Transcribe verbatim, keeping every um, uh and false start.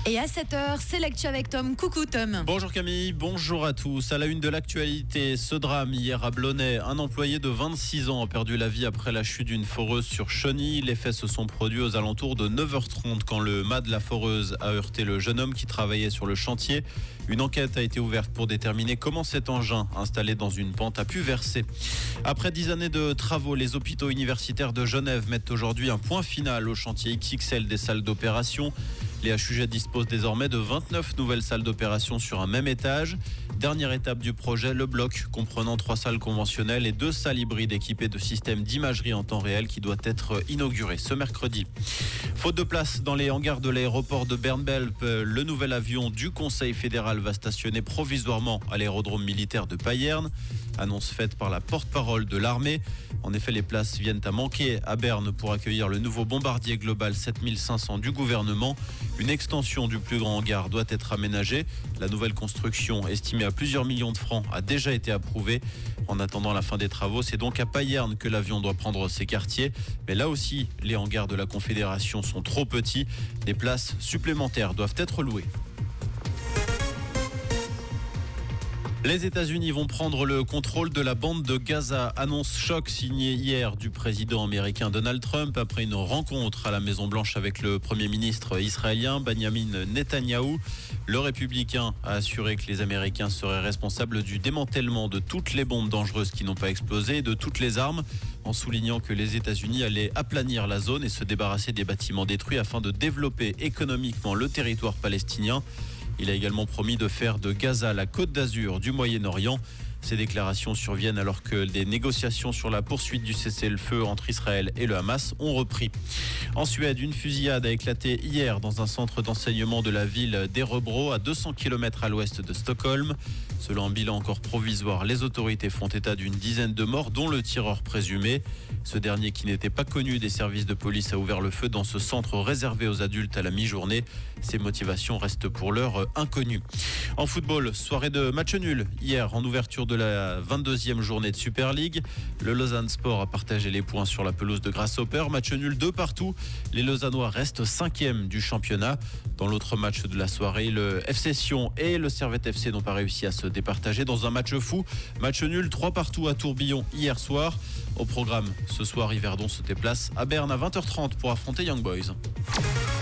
Et à sept heures, c'est l'actu avec Tom. Coucou Tom. Bonjour Camille, bonjour à tous. À la une de l'actualité, ce drame hier à Blonay. Un employé de vingt-six ans a perdu la vie après la chute d'une foreuse sur Cheny. Les faits se sont produits aux alentours de neuf heures trente quand le mât de la foreuse a heurté le jeune homme qui travaillait sur le chantier. Une enquête a été ouverte pour déterminer comment cet engin installé dans une pente a pu verser. Après dix années de travaux, les hôpitaux universitaires de Genève mettent aujourd'hui un point final au chantier X X L des salles d'opération. Les H U G disposent désormais de vingt-neuf nouvelles salles d'opération sur un même étage. Dernière étape du projet, le bloc comprenant trois salles conventionnelles et deux salles hybrides équipées de systèmes d'imagerie en temps réel qui doit être inauguré ce mercredi. Faute de place dans les hangars de l'aéroport de Bern-Belp, le nouvel avion du Conseil fédéral va stationner provisoirement à l'aérodrome militaire de Payerne. Annonce faite par la porte-parole de l'armée. En effet, les places viennent à manquer à Berne pour accueillir le nouveau bombardier global sept mille cinq cents du gouvernement. Une extension du plus grand hangar doit être aménagée. La nouvelle construction, estimée à plusieurs millions de francs, a déjà été approuvée. En attendant la fin des travaux, c'est donc à Payerne que l'avion doit prendre ses quartiers. Mais là aussi, les hangars de la Confédération sont trop petits. Des places supplémentaires doivent être louées. Les États-Unis vont prendre le contrôle de la bande de Gaza. Annonce choc signée hier du président américain Donald Trump après une rencontre à la Maison-Blanche avec le Premier ministre israélien Benjamin Netanyahou. Le républicain a assuré que les Américains seraient responsables du démantèlement de toutes les bombes dangereuses qui n'ont pas explosé et de toutes les armes, en soulignant que les États-Unis allaient aplanir la zone et se débarrasser des bâtiments détruits afin de développer économiquement le territoire palestinien. Il a également promis de faire de Gaza la Côte d'Azur du Moyen-Orient. Ces déclarations surviennent alors que des négociations sur la poursuite du cessez-le-feu entre Israël et le Hamas ont repris. En Suède, une fusillade a éclaté hier dans un centre d'enseignement de la ville d'Erebro, à deux cents kilomètres à l'ouest de Stockholm. Selon un bilan encore provisoire, les autorités font état d'une dizaine de morts, dont le tireur présumé. Ce dernier, qui n'était pas connu des services de police, a ouvert le feu dans ce centre réservé aux adultes à la mi-journée. Ses motivations restent pour l'heure inconnues. En football, soirée de match nul hier en ouverture de la vingt-deuxième journée de Super League. Le Lausanne Sport a partagé les points sur la pelouse de Grasshopper. Match nul de partout. Les Lausannois restent cinquième du championnat. Dans l'autre match de la soirée, le F C Sion et le Servette F C n'ont pas réussi à se départager dans un match fou. Match nul trois partout à Tourbillon hier soir. Au programme, ce soir, Yverdon se déplace à Berne à vingt heures trente pour affronter Young Boys.